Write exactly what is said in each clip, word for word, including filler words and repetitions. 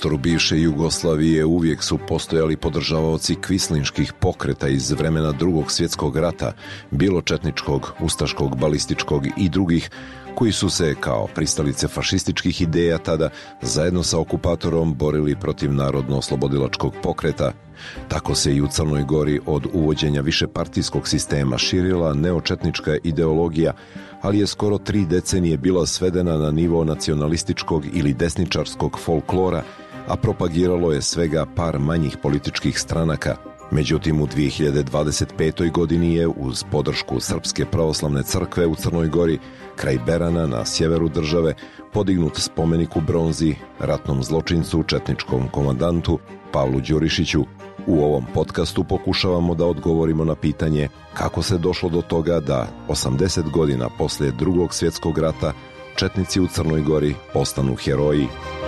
prostoru bivše Jugoslavije uvijek su postojali podržavaoci kvislinških pokreta iz vremena Drugog svjetskog rata, bilo četničkog, ustaškog, balističkog i drugih, koji su se kao pristalice fašističkih ideja tada zajedno sa okupatorom borili protiv narodno-oslobodilačkog pokreta. Tako se i u Crnoj Gori od uvođenja višepartijskog sistema širila neočetnička ideologija, ali je skoro tri decenije bila svedena na nivo nacionalističkog ili desničarskog folklora, a propagiralo je svega par manjih političkih stranaka. Međutim, u dvije hiljade dvadeset petoj godini je, uz podršku Srpske pravoslavne crkve u Crnoj Gori, kraj Berana na sjeveru države, podignut spomenik u bronzi ratnom zločincu, četničkom komandantu Pavlu Đurišiću. U ovom podcastu pokušavamo da odgovorimo na pitanje kako se došlo do toga da osamdeset godina poslije Drugog svjetskog rata četnici u Crnoj Gori postanu heroji.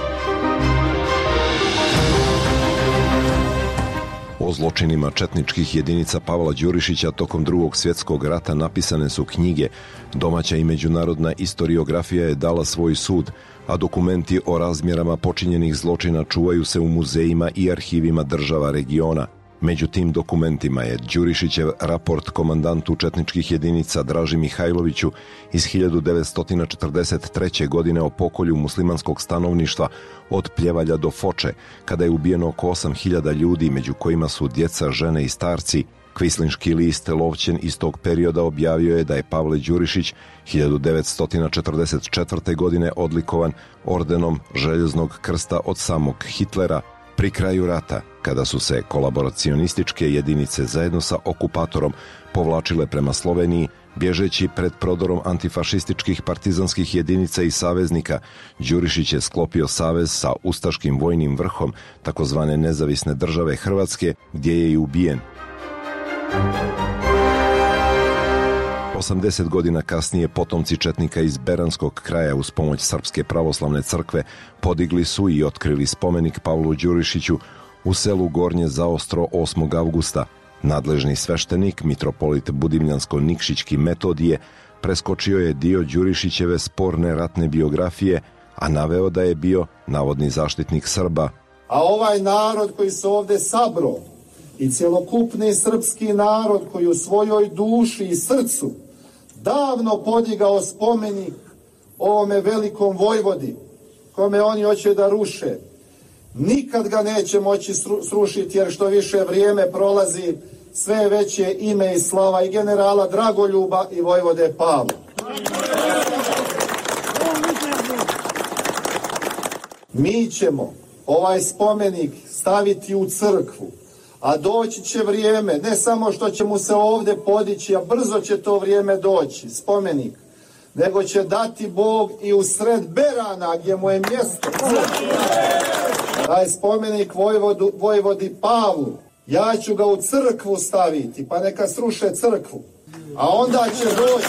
O zločinima četničkih jedinica Pavla Đurišića tokom Drugog svjetskog rata napisane su knjige, domaća i međunarodna istoriografija je dala svoj sud, a dokumenti o razmjerama počinjenih zločina čuvaju se u muzejima i arhivima država regiona. Među tim dokumentima je Đurišićev raport komandantu četničkih jedinica Draži Mihajloviću iz hiljadu devetsto četrdeset treće. godine o pokolju muslimanskog stanovništva od Pljevalja do Foče, kada je ubijeno oko osam hiljada ljudi, među kojima su djeca, žene i starci. Kvislinški list Lovćen iz tog perioda objavio je da je Pavle Đurišić hiljadu devetsto četrdeset četvrte. godine odlikovan ordenom Željeznog krsta od samog Hitlera. Pri kraju rata, kada su se kolaboracionističke jedinice zajedno sa okupatorom povlačile prema Sloveniji, bježeći pred prodorom antifašističkih partizanskih jedinica i saveznika, Đurišić je sklopio savez sa ustaškim vojnim vrhom takozvane nezavisne države Hrvatske, gdje je i ubijen. osamdeset godina kasnije potomci četnika iz Beranskog kraja uz pomoć Srpske pravoslavne crkve podigli su i otkrili spomenik Pavlu Đurišiću u selu Gornje Zaostro osmog avgusta. Nadležni sveštenik, mitropolit Budimljansko-Nikšićki Metodije, preskočio je dio Đurišićeve sporne ratne biografije, a naveo da je bio navodni zaštitnik Srba. A ovaj narod koji se ovdje sabro i cjelokupni srpski narod koji u svojoj duši i srcu davno podigao spomenik ovome velikom vojvodi, kome oni hoće da ruše, nikad ga neće moći srušiti, jer što više vrijeme prolazi, sve veće ime i slava i generala Dragoljuba i vojvode Pavla. Mi ćemo ovaj spomenik staviti u crkvu, a doći će vrijeme, ne samo što će mu se ovdje podići, a brzo će to vrijeme doći, spomenik, nego će dati Bog i u sred Berana, gdje mu je mjesto. Taj spomenik vojvodu, vojvodi Pavlu, ja ću ga u crkvu staviti, pa neka sruše crkvu, a onda će doći.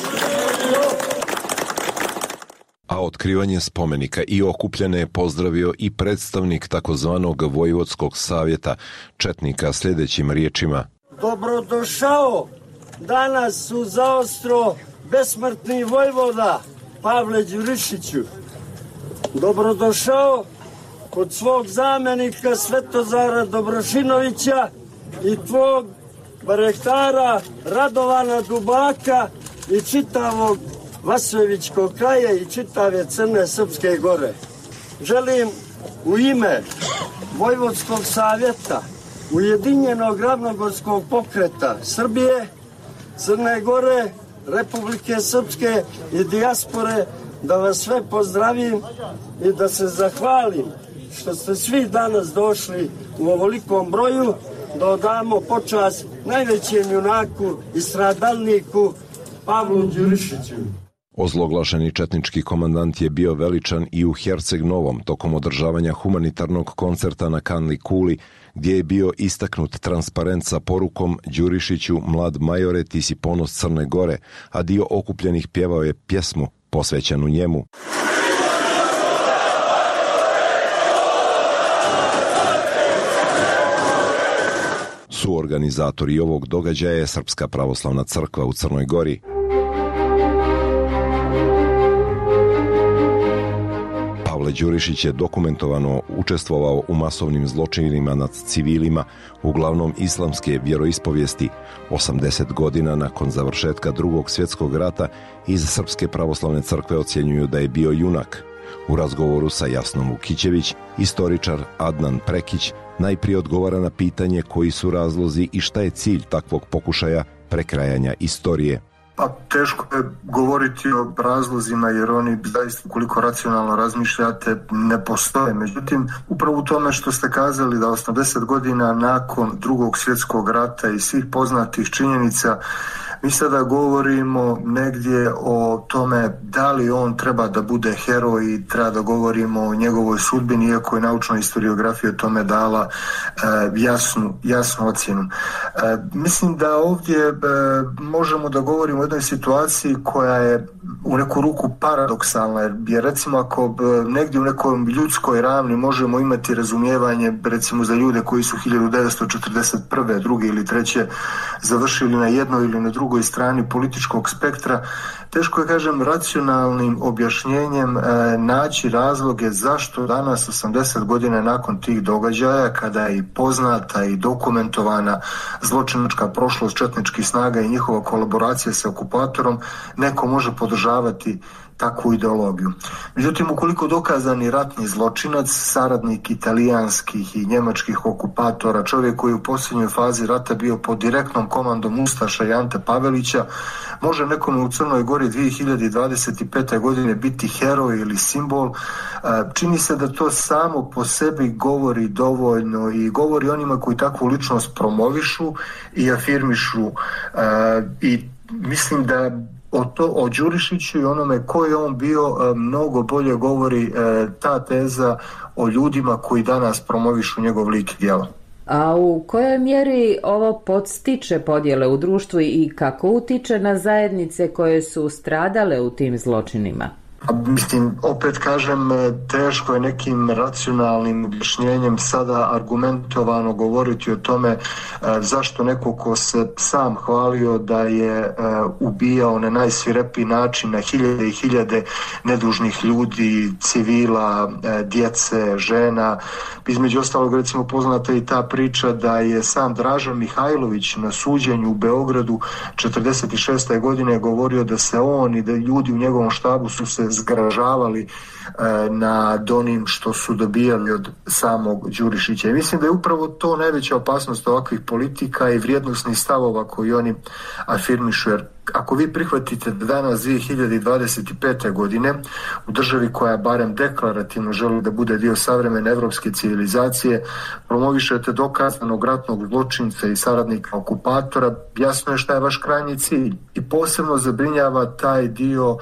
A otkrivanje spomenika i okupljene je pozdravio i predstavnik takozvanog Vojvodskog savjeta četnika sljedećim riječima. Dobrodošao danas u Zaostro besmrtni vojvoda Pavle Đurišiću. Dobrodošao kod svog zamjenika Svetozara Dobrošinovića i tvog barehtara Radovana Dubaka i čitavog Vasojevičkog kraja i čitave Crne Srpske gore. Želim u ime Vojvodskog savjeta, Ujedinjenog ravnogorskog pokreta Srbije, Crne Gore, Republike Srpske i dijaspore da vas sve pozdravim i da se zahvalim što ste svi danas došli u ovolikom broju da odamo počast najvećem junaku i stradalniku Pavlu Đurišiću. Ozloglašeni četnički komandant je bio veličan i u Herceg Novom tokom održavanja humanitarnog koncerta na Kanli Kuli, gdje je bio istaknut transparent sa porukom Đurišiću, mlad majore, ti si ponos Crne Gore, a dio okupljenih pjevao je pjesmu posvećenu njemu. Suorganizatori ovog događaja je Srpska pravoslavna crkva u Crnoj Gori. Pavle Đurišić je dokumentovano učestvovao u masovnim zločinima nad civilima, uglavnom islamske vjeroispovijesti. osamdeset godina nakon završetka Drugog svjetskog rata iz Srpske pravoslavne crkve ocjenjuju da je bio junak. U razgovoru sa Jasnom Vukićević, istoričar Adnan Prekić najprije odgovara na pitanje koji su razlozi i šta je cilj takvog pokušaja prekrajanja istorije. Pa teško je govoriti o razlozima jer oni zaista, koliko racionalno razmišljate, ne postoje. Međutim, upravo u tome što ste kazali da osamdeset godina nakon Drugog svjetskog rata i svih poznatih činjenica, mi sada govorimo negdje o tome da li on treba da bude heroj i treba da govorimo o njegovoj sudbini, iako je naučna historiografija o tome dala e, jasnu, jasnu ocjenu. E, mislim da ovdje e, možemo da govorimo o jednoj situaciji koja je u neku ruku paradoksalna, jer, jer recimo ako negdje u nekoj ljudskoj ravni možemo imati razumijevanje recimo za ljude koji su hiljadu devetsto četrdeset prve, druge ili treće završili na jednoj ili na drugoj strani političkog spektra, teško je, kažem, racionalnim objašnjenjem e, naći razloge zašto danas, osamdeset godina nakon tih događaja, kada je i poznata i dokumentovana zločinačka prošlost četničkih snaga i njihova kolaboracija sa okupatorom, neko može podržavati takvu ideologiju. Međutim, ukoliko dokazani ratni zločinac, saradnik italijanskih i njemačkih okupatora, čovjek koji je u posljednjoj fazi rata bio pod direktnom komandom ustaša i Ante Pavelića, može nekome u Crnoj Gori dvije hiljade dvadeset pete. godine biti heroj ili simbol, čini se da to samo po sebi govori dovoljno i govori onima koji takvu ličnost promovišu i afirmišu, i mislim da O, to, o Đurišiću i onome ko je on bio mnogo bolje govori e, ta teza o ljudima koji danas promovišu njegov lik i djelo. A u kojoj mjeri ovo podstiče podjele u društvu i kako utiče na zajednice koje su stradale u tim zločinima? Mislim, opet kažem, teško je nekim racionalnim objašnjenjem sada argumentovano govoriti o tome e, zašto neko ko se sam hvalio da je e, ubijao na najsvirepiji način na hiljade i hiljade nedužnih ljudi, civila, e, djece, žena. Između ostalog, recimo, poznata i ta priča da je sam Dražan Mihajlović na suđenju u Beogradu četrdeset šeste. godine govorio da se on i da ljudi u njegovom štabu su se zgražavali e, nad onim što su dobijali od samog Đurišića. I mislim da je upravo to najveća opasnost ovakvih politika i vrijednosnih stavova koji oni afirmišu. Jer ako vi prihvatite da danas dvije hiljade dvadeset pete. godine u državi koja barem deklarativno želi da bude dio savremene evropske civilizacije promovišete dokazanog ratnog zločinca i saradnika okupatora, jasno je šta je vaš krajnji cilj. I posebno zabrinjava taj dio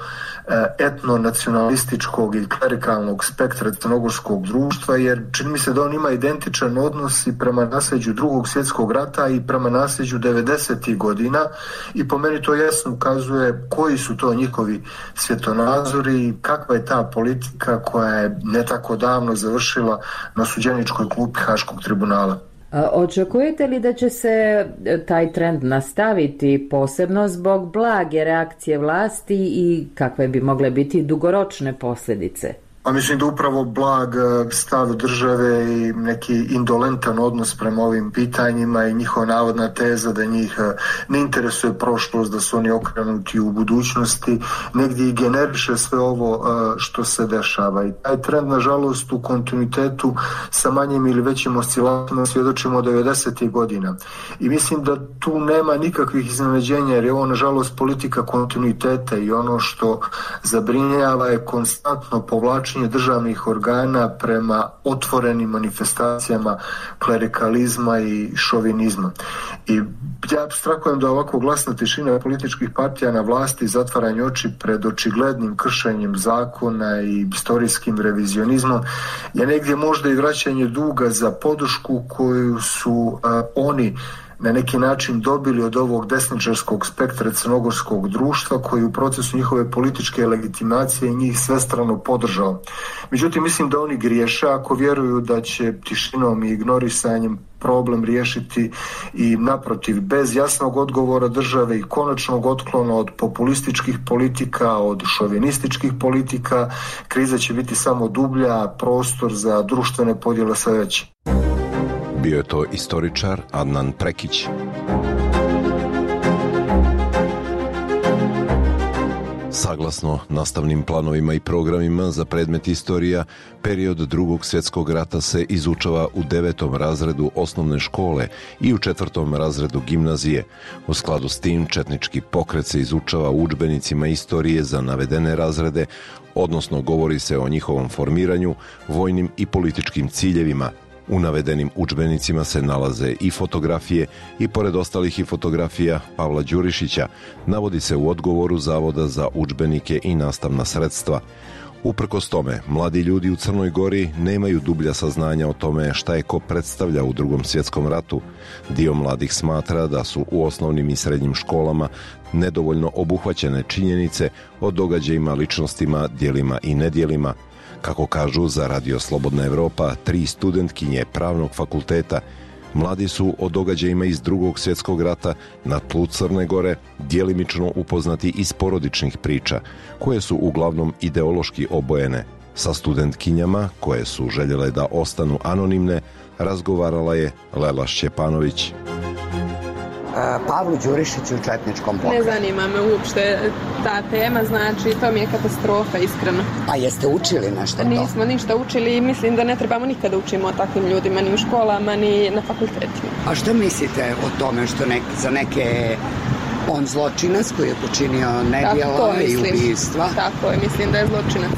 etno-nacionalističkog i klerikalnog spektra crnogorskog društva, jer čini mi se da on ima identičan odnos i prema nasljeđu Drugog svjetskog rata i prema nasljeđu devedesetih godina, i po meni to jasno ukazuje koji su to njihovi svjetonazori i kakva je ta politika koja je ne tako davno završila na suđeničkoj klupi Haškog tribunala. Očekujete li da će se taj trend nastaviti, posebno zbog blage reakcije vlasti, i kakve bi mogle biti dugoročne posljedice? A mislim da upravo blag stav države i neki indolentan odnos prema ovim pitanjima i njihova navodna teza da njih ne interesuje prošlost, da su oni okrenuti u budućnosti, negdje i generiše sve ovo što se dešava. I taj trend, nažalost, u kontinuitetu sa manjim ili većim oscilacijama svjedočimo od devedesetih godina. I mislim da tu nema nikakvih iznenađenja, jer je ovo, nažalost, politika kontinuiteta, i ono što zabrinjava je konstantno povlačenje državnih organa prema otvorenim manifestacijama klerikalizma i šovinizma. I ja apstrahujem da ovako glasna tišina političkih partija na vlasti, zatvaranje oči pred očiglednim kršenjem zakona i istorijskim revizionizmom je negdje možda i vraćanje duga za podršku koju su a, oni na neki način dobili od ovog desničarskog spektra crnogorskog društva koji u procesu njihove političke legitimacije njih svestrano podržao. Međutim, mislim da oni griješe ako vjeruju da će tišinom i ignorisanjem problem riješiti i naprotiv, bez jasnog odgovora države i konačnog otklona od populističkih politika, od šovinističkih politika, kriza će biti samo dublja, prostor za društvene podjele sve veći. Bio je to istoričar Adnan Prekić. Saglasno nastavnim planovima i programima za predmet istorija, period Drugog svjetskog rata se izučava u devetom razredu osnovne škole i u četvrtom razredu gimnazije. U skladu s tim, četnički pokret se izučava u udžbenicima istorije za navedene razrede, odnosno govori se o njihovom formiranju, vojnim i političkim ciljevima. U navedenim udžbenicima se nalaze i fotografije i pored ostalih i fotografija Pavla Đurišića, navodi se u odgovoru Zavoda za udžbenike i nastavna sredstva. Uprkos tome, mladi ljudi u Crnoj Gori nemaju dublja saznanja o tome šta je ko predstavlja u Drugom svjetskom ratu. Dio mladih smatra da su u osnovnim i srednjim školama nedovoljno obuhvaćene činjenice o događajima, ličnostima, djelima i nedjelima. Kako kažu za Radio Slobodna Evropa, tri studentkinje Pravnog fakulteta, mladi su o događajima iz Drugog svjetskog rata na tlu Crne Gore djelimično upoznati iz porodičnih priča, koje su uglavnom ideološki obojene. Sa studentkinjama, koje su željele da ostanu anonimne, razgovarala je Lela Šćepanović. Pavlu Đurišiću u četničkom pokretu. Ne zanima me uopšte ta tema, znači to mi je katastrofa, iskreno. A jeste učili nešto to? Nismo ništa učili i mislim da ne trebamo nikada učimo o takvim ljudima, ni u školama, ni na fakultetima. A što mislite o tome što nek, za neke on zločinac koji je počinio nedjela i ubistva? Tako je, mislim da je zločinac.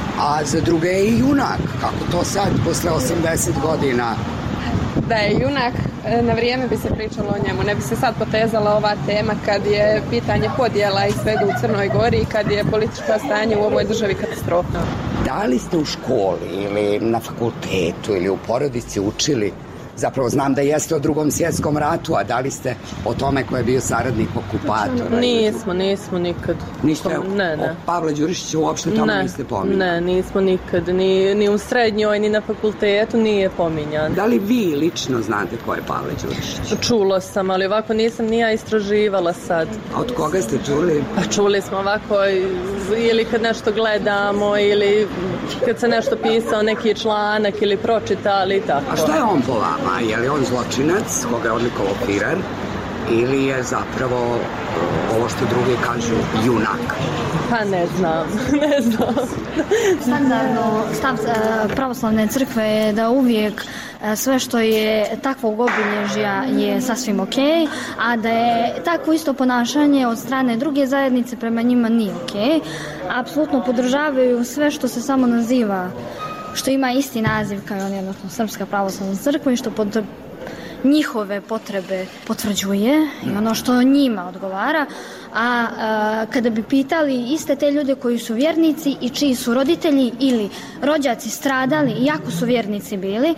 A za druge je i junak, kako to sad, posle osamdeset godina? Da je junak, na vrijeme bi se pričalo o njemu. Ne bi se sad potezala ova tema kad je pitanje podjela i svega u Crnoj Gori i kad je političko stanje u ovoj državi katastrofa. Da li ste u školi ili na fakultetu ili u porodici učili, zapravo znam da jeste o Drugom svjetskom ratu, a da li ste o tome ko je bio saradnik okupatora? Nismo, nismo nikad. Niste ne, ne. o Pavle Đurišića uopšte tome ne, niste pominjali? Ne, nismo nikad, ni, ni u srednjoj, ni na fakultetu nije pominjan. Da li vi lično znate ko je Pavle Đurišić? Čulo sam, ali ovako nisam ni ja istraživala sad. A od koga ste čuli? Pa čuli smo ovako ili kad nešto gledamo ili kad se nešto pisao neki članak ili pročitali i tako. A šta je on po vama? A je li on zločinac, koga je odlikovao Firer, ili je zapravo ovo što drugi kažu junak? Pa ne znam, ne znam. Standardno stav pravoslavne crkve je da uvijek sve što je takvog obilježja je sasvim ok, a da je takvo isto ponašanje od strane druge zajednice prema njima nije ok. Apsolutno podržavaju sve što se samo naziva, što ima isti naziv kao i oni, odnosno Srpska pravoslavna crkva i što pod njihove potrebe potvrđuje i ono što njima odgovara. A, a kada bi pitali iste te ljude koji su vjernici i čiji su roditelji ili rođaci stradali, iako su vjernici bili,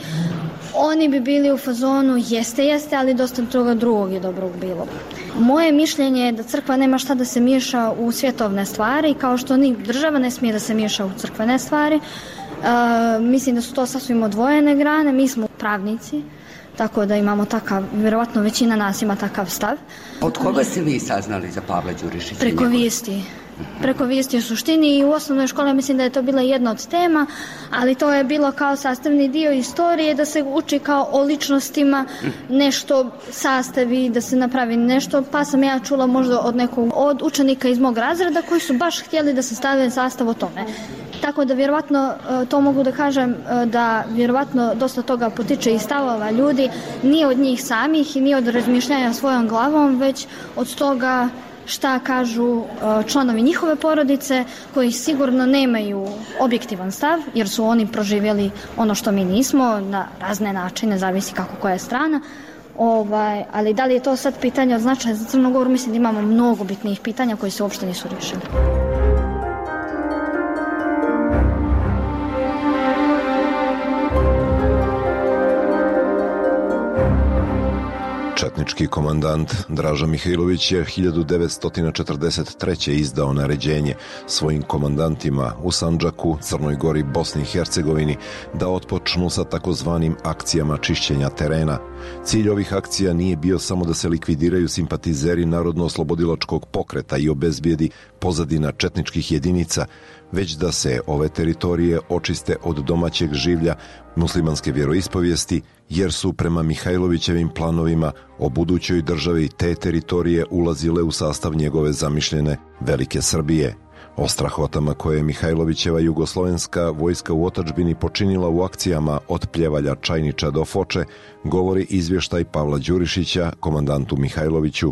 oni bi bili u fazonu jeste, jeste, ali dosta toga drugog je dobrog bilo. Moje mišljenje je da crkva nema šta da se miješa u svjetovne stvari, kao što ni država ne smije da se miješa u crkvene stvari. Uh, mislim da su to sasvim odvojene grane, mi smo pravnici, tako da imamo takav, vjerovatno većina nas ima takav stav. Od koga ste vi saznali za Pavla Đurišića? Preko vijesti. Preko vijesti u suštini i u osnovnoj školi mislim da je to bila jedna od tema, ali to je bilo kao sastavni dio istorije, da se uči kao o ličnostima, nešto sastavi, da se napravi nešto, pa sam ja čula možda od nekog od učenika iz mog razreda koji su baš htjeli da se stave sastav o tome. Tako da vjerovatno to mogu da kažem da vjerovatno dosta toga potiče iz stavova ljudi, nije od njih samih i nije od razmišljanja svojom glavom, već od toga šta kažu članovi njihove porodice koji sigurno nemaju objektivan stav jer su oni proživjeli ono što mi nismo na razne načine, zavisi kako koja je strana. Ovaj, ali da li je to sad pitanje od značaja za Crnu Goru, mislim da imamo mnogo bitnijih pitanja koji se uopšte nisu riješili. Četnički komandant Draža Mihajlović je hiljadu devetsto četrdeset treće. izdao naređenje svojim komandantima u Sandžaku, Crnoj Gori, Bosni i Hercegovini da otpočnu sa takozvanim akcijama čišćenja terena. Cilj ovih akcija nije bio samo da se likvidiraju simpatizeri Narodno-oslobodilačkog pokreta i obezbijedi pozadina četničkih jedinica, već da se ove teritorije očiste od domaćeg življa muslimanske vjeroispovijesti, jer su prema Mihajlovićevim planovima o budućoj državi te teritorije ulazile u sastav njegove zamišljene Velike Srbije. O strahotama koje je Mihajlovićeva jugoslovenska vojska u otadžbini počinila u akcijama od Pljevalja, Čajniča do Foče govori izvještaj Pavla Đurišića, komandantu Mihajloviću.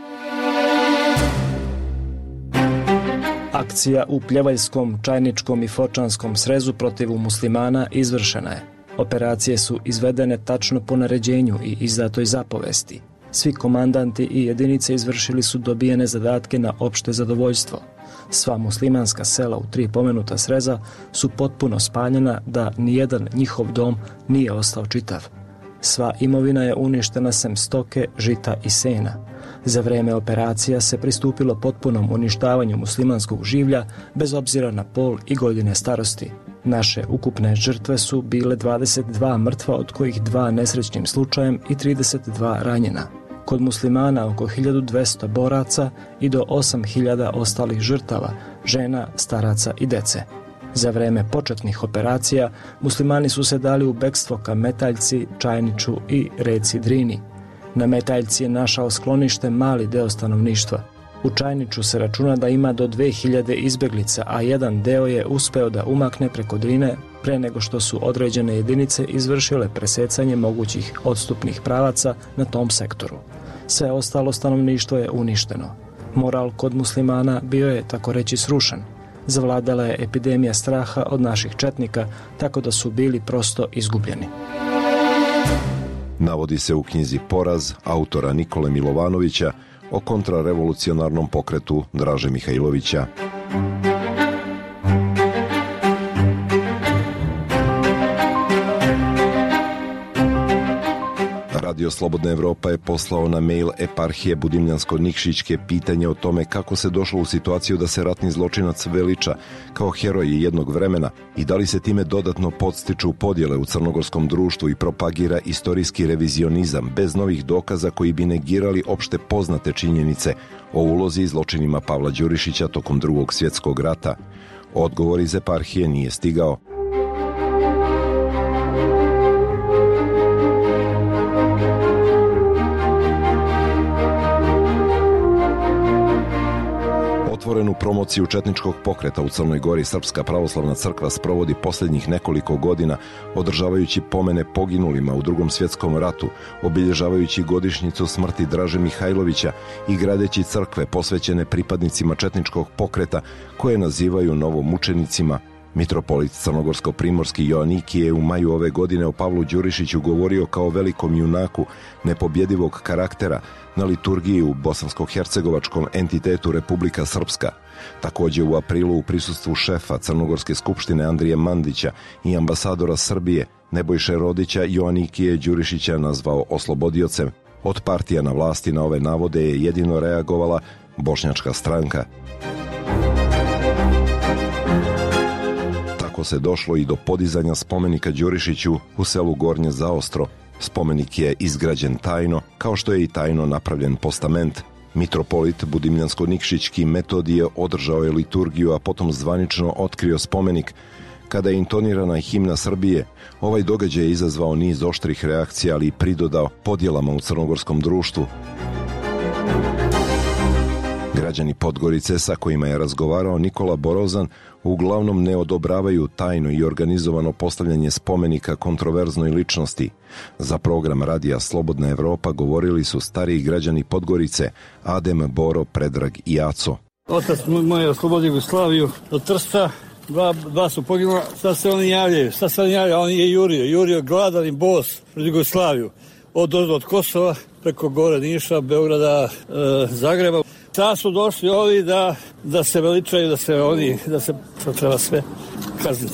Akcija u Pljevaljskom, Čajničkom i Fočanskom srezu protiv muslimana izvršena je. Operacije su izvedene tačno po naređenju i izdatoj zapovesti. Svi komandanti i jedinice izvršili su dobijene zadatke na opšte zadovoljstvo. Sva muslimanska sela u tri pomenuta sreza su potpuno spaljena da nijedan njihov dom nije ostao čitav. Sva imovina je uništena sem stoke, žita i sena. Za vreme operacija se pristupilo potpunom uništavanju muslimanskog življa bez obzira na pol i godine starosti. Naše ukupne žrtve su bile dvadeset dva mrtva, od kojih dva nesrećnim slučajem i trideset dva ranjena. Kod muslimana oko hiljadu dvesta boraca i do osam hiljada ostalih žrtava, žena, staraca i dece. Za vreme početnih operacija muslimani su se dali u bekstvo ka Metaljci, Čajniču i reci Drini. Na Metaljci je našao sklonište mali deo stanovništva. U Čajniču se računa da ima do dve hiljade izbeglica, a jedan deo je uspeo da umakne preko Drine pre nego što su određene jedinice izvršile presecanje mogućih odstupnih pravaca na tom sektoru. Sve ostalo stanovništvo je uništeno. Moral kod muslimana bio je, tako reći, srušen. Zavladala je epidemija straha od naših četnika, tako da su bili prosto izgubljeni. Navodi se u knjizi Poraz autora Nikole Milovanovića o kontrarevolucionarnom pokretu Draže Mihajlovića. Radio Slobodna Evropa je poslao na mail eparhije Budimljansko-Nikšićke pitanje o tome kako se došlo u situaciju da se ratni zločinac veliča kao heroj jednog vremena i da li se time dodatno podstiču podjele u crnogorskom društvu i propagira istorijski revizionizam bez novih dokaza koji bi negirali opšte poznate činjenice o ulozi i zločinima Pavla Đurišića tokom Drugog svjetskog rata. Odgovor iz eparhije nije stigao. Otvorenu promociju četničkog pokreta u Crnoj Gori Srpska pravoslavna crkva sprovodi posljednjih nekoliko godina, održavajući pomene poginulima u Drugom svjetskom ratu, obilježavajući godišnjicu smrti Draže Mihajlovića i gradeći crkve posvećene pripadnicima četničkog pokreta koje nazivaju novomučenicima. Mitropolit crnogorsko-primorski Joanikije je u maju ove godine o Pavlu Đurišiću govorio kao velikom junaku nepobjedivog karaktera na liturgiji u bosansko-hercegovačkom entitetu Republika Srpska. Također u aprilu u prisustvu šefa Crnogorske skupštine Andrije Mandića i ambasadora Srbije Nebojše Rodića Joanikije Đurišića nazvao oslobodiocem. Od partija na vlasti na ove navode je jedino reagovala Bošnjačka stranka. Tako se došlo i do podizanja spomenika Đurišiću u selu Gornje Zaostro. Spomenik je izgrađen tajno, kao što je i tajno napravljen postament. Mitropolit Budimljansko-Nikšićki Metodije održao je liturgiju, a potom zvanično otkrio spomenik. Kada je intonirana himna Srbije, ovaj događaj je izazvao niz oštrih reakcija, ali i pridodao podjelama u crnogorskom društvu. Građani Podgorice sa kojima je razgovarao Nikola Borozan uglavnom ne odobravaju tajno i organizovano postavljanje spomenika kontroverznoj ličnosti. Za program radija Slobodna Evropa govorili su stariji građani Podgorice Adem, Boro, Predrag i Aco. Otac moj je oslobodio Jugoslaviju od Trsta, dva, dva su poginula, sad se oni javljaju, sad se oni javljaju, on je jurio, jurio gladan i bos pred Jugoslaviju, od, od Kosova preko gore Niša, Beograda, e, Zagreba. Sad su došli ovi da, da se veličaju, da se oni, da se to treba sve kazniti.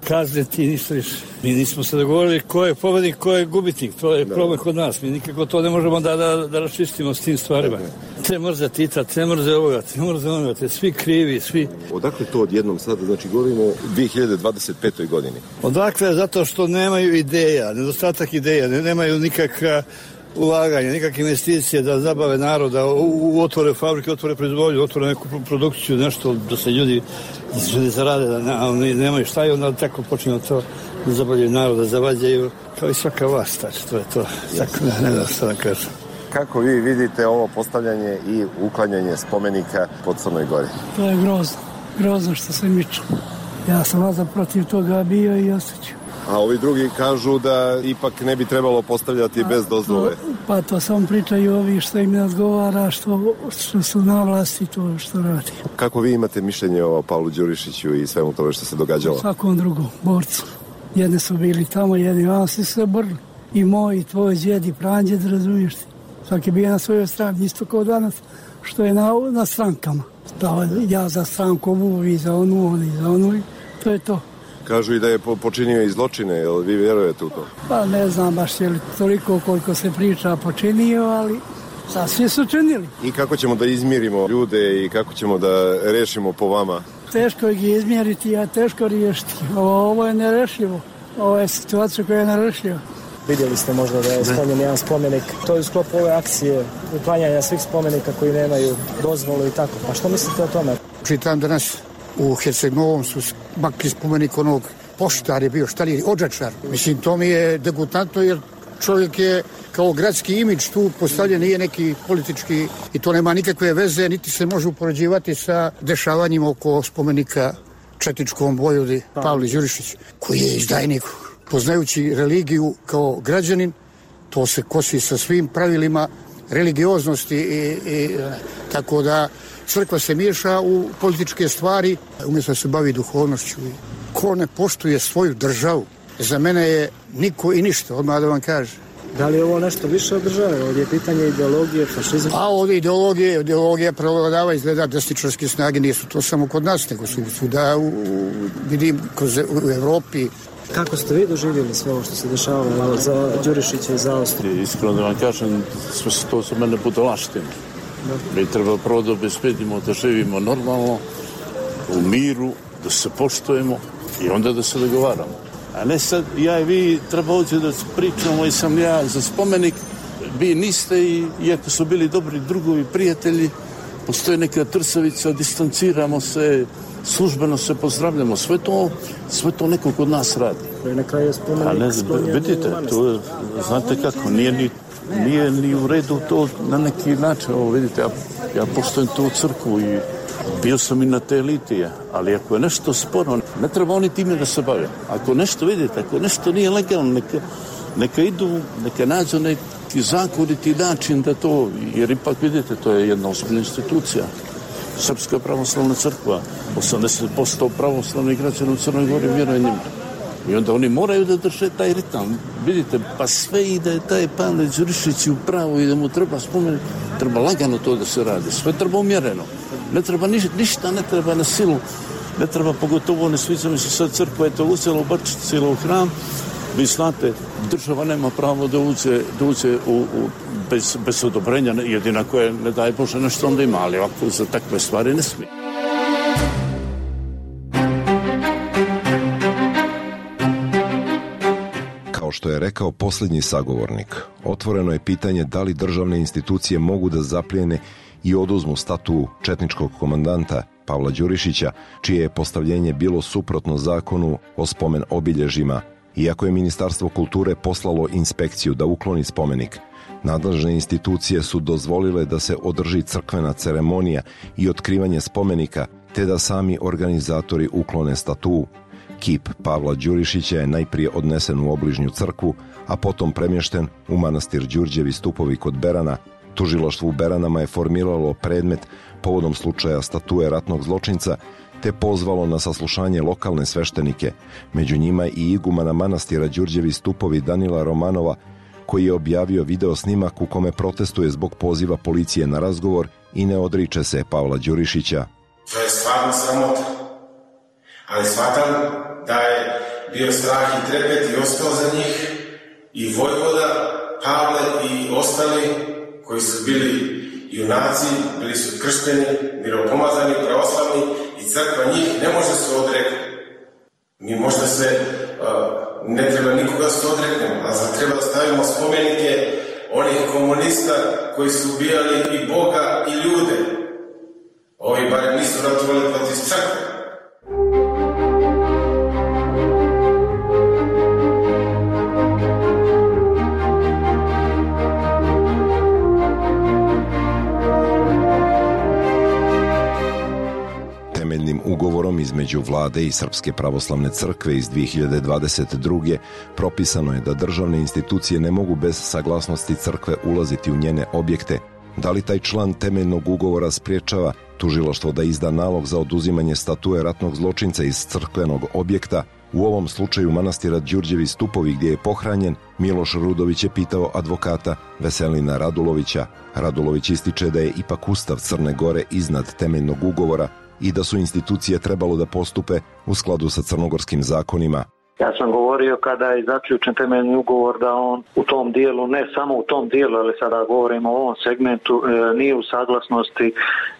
kazniti, ništa više. Mi nismo se dogovorili ko je pobednik, ko je gubitnik. To je problem kod nas. Mi nikako to ne možemo da, da, da raščistimo s tim stvarima. Te mrze Tita, te mrze ovoga, te mrze onoga, te svi krivi, svi. Odakle to odjednom sada? Znači, govorimo o dvije hiljade dvadeset petoj godini. Odakle? Zato što nemaju ideja, nedostatak ideja, ne, nemaju nikakva ulaganja, nikakve investicije da zabave naroda, u, u otvore fabrike, otvore proizvodnju, otvore neku produkciju, nešto da se ljudi, da se ljudi zarade, da ne, oni nemaju šta i onda tako počinju to da zabavljaju naroda, zavađaju, kao i svaka vlast, to je to, tako ne, ne da šta da kažem. Kako vi vidite ovo postavljanje i uklanjanje spomenika po Crnoj Gori? To je grozno, grozno što se miču. Ja sam vazda protiv toga bio i ostaću. A ovi drugi kažu da ipak ne bi trebalo postavljati bez dozvole. Pa to samo pričaju ovi što im ne odgovara, što, što su na vlasti, to što radi. Kako vi imate mišljenje o Pavlu Đurišiću i svemu tome što se događalo? Svakom drugom borcu. Jedni su bili tamo, jedni vam su se borili. I moj, i tvoj djed, i pranđed, razumiješ ti. Svaki bio na svojoj strani, isto kao danas, što je na, na strankama. Da, ja za stranku ovu, vi za onu, oni za onu, to je to. Kažu i da je počinio i zločine, jel vi vjerujete u to? Pa ne znam baš je li toliko koliko se priča počinio, ali sad svi su činili. I kako ćemo da izmirimo ljude i kako ćemo da rešimo po vama? Teško ih izmjeriti, a teško riješiti. Ovo, ovo je nerešivo. Ovo je situacija koja je nerešiva. Vidjeli ste možda da je sklonjen jedan spomenik. To je u sklopu ove akcije uklanjanja svih spomenika koji nemaju dozvolu i tako. Pa što mislite o tome? Čitam danas u Herceg-Novom su makli spomenik onog poštar je bio, šta li je, odžačar. Mislim, to mi je degutantno jer čovjek je kao gradski imidž tu postavljen, nije neki politički i to nema nikakve veze, niti se može upoređivati sa dešavanjima oko spomenika četničkom vojvodi Pavli Đurišić, koji je izdajnik. Poznajući religiju kao građanin, to se kosi sa svim pravilima religioznosti i, i tako da crkva se miješa u političke stvari, umjesto da se bavi duhovnošću. Ko ne poštuje svoju državu, za mene je niko i ništa, odmah da vam kaže. Da li je ovo nešto više od države? Ovdje je pitanje ideologije, fašizma? A ovdje ideologije, ideologija prevladava, izgleda desničarske snage, nisu to samo kod nas, nego su svuda, u, vidim, kroz, u Evropi. Kako ste vi doživjeli sve ovo što se dešavalo za Đurišića i za Austriju? Iskreno da vam kažem, sve se to za mene budalaštine. Mi treba prvo da obezbedimo da živimo normalno, u miru, da se poštujemo i onda da se dogovaramo. A ne sad, ja i vi treba ovdje da pričamo i sam ja za spomenik, vi niste i iako su bili dobri drugovi, prijatelji, postoji neka trsavica, distanciramo se, službeno se pozdravljamo, sve to, sve to neko kod nas radi. Na kraju je spomenik. A ne, vidite, to, znate kako, nije ni, nije ni u redu to na neki način, ovo vidite, ja, ja poštujem tu crkvu i bio sam i na te litije, ali ako je nešto sporo, ne treba oni time da se bave. Ako nešto vidite, ako nešto nije legalno, neka, neka idu, neka nađu neki zakoniti način da to, jer ipak vidite, to je jedna ozbiljna institucija. Srpska pravoslavna crkva, osamdeset posto pravoslavnih građana u Crnoj Gori vjeruje njima. I onda oni moraju da drže taj ritam. Vidite, pa sve i da je taj Pavle Đurišić u pravu i da mu treba spomenuti, treba lagano to da se radi. Sve treba umjereno. Ne treba ništa, ništa ne treba na silu. Ne treba, pogotovo ne sviđa mi se sad crkva je to uzela u Bačvici ili u hram. Vi znate, država nema pravo da uđe, da uđe u, u, bez, bez odobrenja, jedina koje ne daje Bože nešto onda ima, ali ovako za takve stvari ne smije. Kao što je rekao posljednji sagovornik, otvoreno je pitanje da li državne institucije mogu da zaplijene i oduzmu statu četničkog komandanta Pavla Đurišića, čije je postavljenje bilo suprotno zakonu o spomen obilježjima. Iako je Ministarstvo kulture poslalo inspekciju da ukloni spomenik, nadležne institucije su dozvolile da se održi crkvena ceremonija i otkrivanje spomenika, te da sami organizatori uklone statu. Kip Pavla Đurišića je najprije odnesen u obližnju crkvu, a potom premješten u manastir Đurđevi stupovi kod Berana. Tužilaštvo u Beranama je formiralo predmet povodom slučaja statue ratnog zločinca, te pozvalo na saslušanje lokalne sveštenike, među njima i igumana manastira Đurđevi stupovi Danila Romanova, koji je objavio video snimak u kome protestuje zbog poziva policije na razgovor i ne odriče se Pavla Đurišića. To je stvarno sramota, ali shvatam da je bio strah i trepet i ostao za njih, i Vojvoda, Pavle i ostali koji su bili junaci, bili su kršteni, miropomazani, pravoslavni, i crkva njih ne može se odreknuti. Mi možda se, ne treba nikoga se odreknemo, a za treba da stavimo spomenike onih komunista koji su ubijali i Boga i ljude. Ovi barem nisu ratovali protiv crkve. Temeljnim ugovorom između vlade i Srpske pravoslavne crkve iz dve hiljade dvadeset druge propisano je da državne institucije ne mogu bez saglasnosti crkve ulaziti u njene objekte. Da li taj član temeljnog ugovora spriječava tužilaštvo da izda nalog za oduzimanje statue ratnog zločinca iz crkvenog objekta? U ovom slučaju manastira Đurđevi stupovi gdje je pohranjen, Miloš Rudović je pitao advokata Veselina Radulovića. Radulović ističe da je ipak Ustav Crne Gore iznad temeljnog ugovora i da su institucije trebalo da postupe u skladu sa crnogorskim zakonima. Ja sam govorio kada je zaključen temeljni ugovor da on u tom dijelu, ne samo u tom dijelu, ali sada govorimo o ovom segmentu, nije u saglasnosti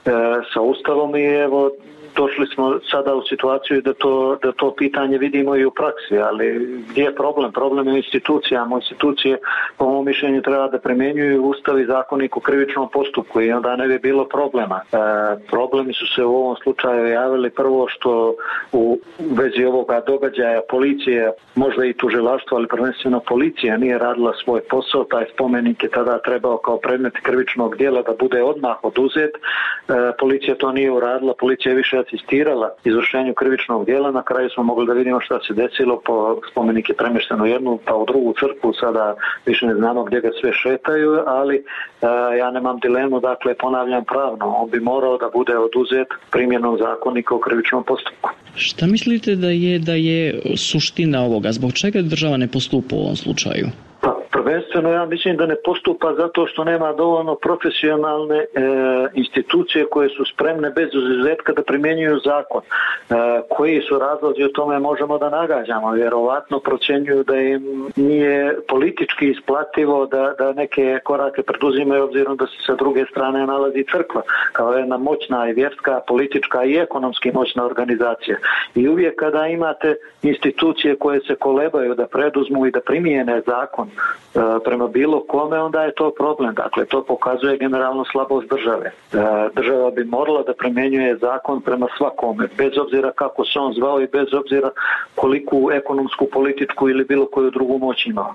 sa Ustavom i evo došli smo sada u situaciju da to, da to pitanje vidimo i u praksi, ali gdje je problem? Problem je u institucijama. Institucije, po mom mišljenju, treba da primjenjuju Ustav i Zakonik o krivičnom postupku i onda ne bi bilo problema. E, problemi su se u ovom slučaju javili prvo što u vezi ovoga događaja policije, možda i tužilaštvo, ali prvenstveno policija nije radila svoj posao. Taj spomenik je tada trebao kao predmet krivičnog djela da bude odmah oduzet. E, policija to nije uradila, policija je više asistirala izvršenju krivičnog djela. Na kraju smo mogli da vidimo šta se desilo, po spomenik je premješten u jednu pa u drugu crkvu, sada više ne znamo gdje ga sve šetaju, ali e, ja nemam dilemu, dakle ponavljam pravno, on bi morao da bude oduzet primjenom Zakonika o krivičnom postupku. Šta mislite da je da je suština ovoga? Zbog čega država ne postupa u ovom slučaju? Pa, prvenstveno ja mislim da ne postupa zato što nema dovoljno profesionalne e, institucije koje su spremne bez izuzetka da primjenjuju zakon. E, koji su razlozi o tome možemo da nagađamo. Vjerovatno procjenjuju da im nije politički isplativo da, da neke korake preduzimaju obzirom da se sa druge strane nalazi crkva kao jedna moćna i vjerska, politička i ekonomski moćna organizacija. I uvijek kada imate institucije koje se kolebaju da preduzmu i da primijene zakon prema bilo kome, onda je to problem. Dakle, to pokazuje generalno slabost države. Država bi morala da primjenjuje zakon prema svakome, bez obzira kako se on zvao i bez obzira koliku ekonomsku, političku ili bilo koju drugu moć imao.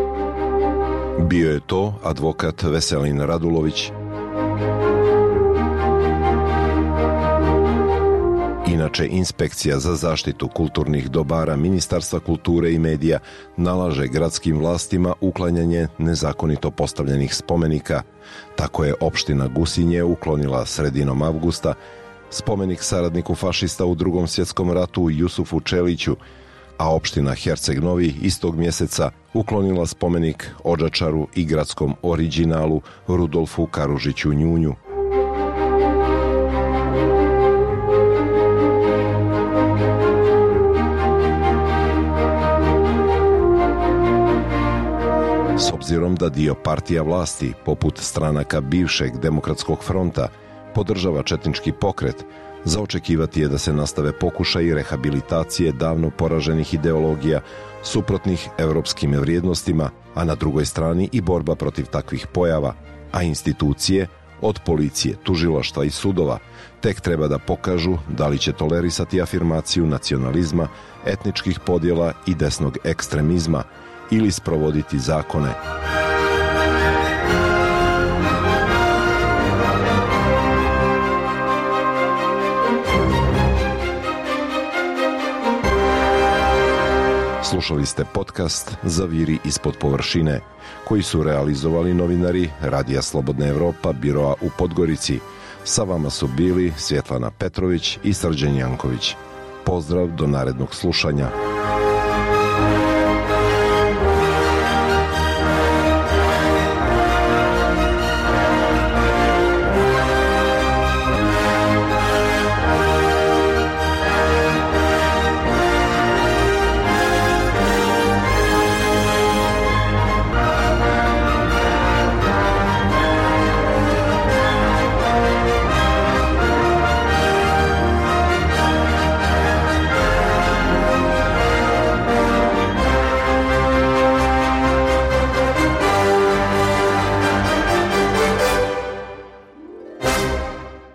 Bio je to advokat Veselin Radulović. Inače, Inspekcija za zaštitu kulturnih dobara Ministarstva kulture i medija nalaže gradskim vlastima uklanjanje nezakonito postavljenih spomenika. Tako je opština Gusinje uklonila sredinom avgusta spomenik saradniku fašista u Drugom svjetskom ratu Jusufu Čeliću, a opština Herceg Novi istog mjeseca uklonila spomenik Odžačaru i gradskom originalu Rudolfu Karužiću Njunju. S obzirom da dio partija vlasti, poput stranaka bivšeg Demokratskog fronta, podržava četnički pokret, za očekivati je da se nastave pokušaji rehabilitacije davno poraženih ideologija suprotnih evropskim vrijednostima, a na drugoj strani i borba protiv takvih pojava, a institucije, od policije, tužilaštva i sudova, tek treba da pokažu da li će tolerisati afirmaciju nacionalizma, etničkih podjela i desnog ekstremizma, ili sprovoditi zakone. Slušali ste podcast Zaviri ispod površine, koji su realizovali novinari Radija Slobodna Evropa, biroa u Podgorici. Sa vama su bili Svjetlana Petrović i Srđan Janković. Pozdrav do narednog slušanja.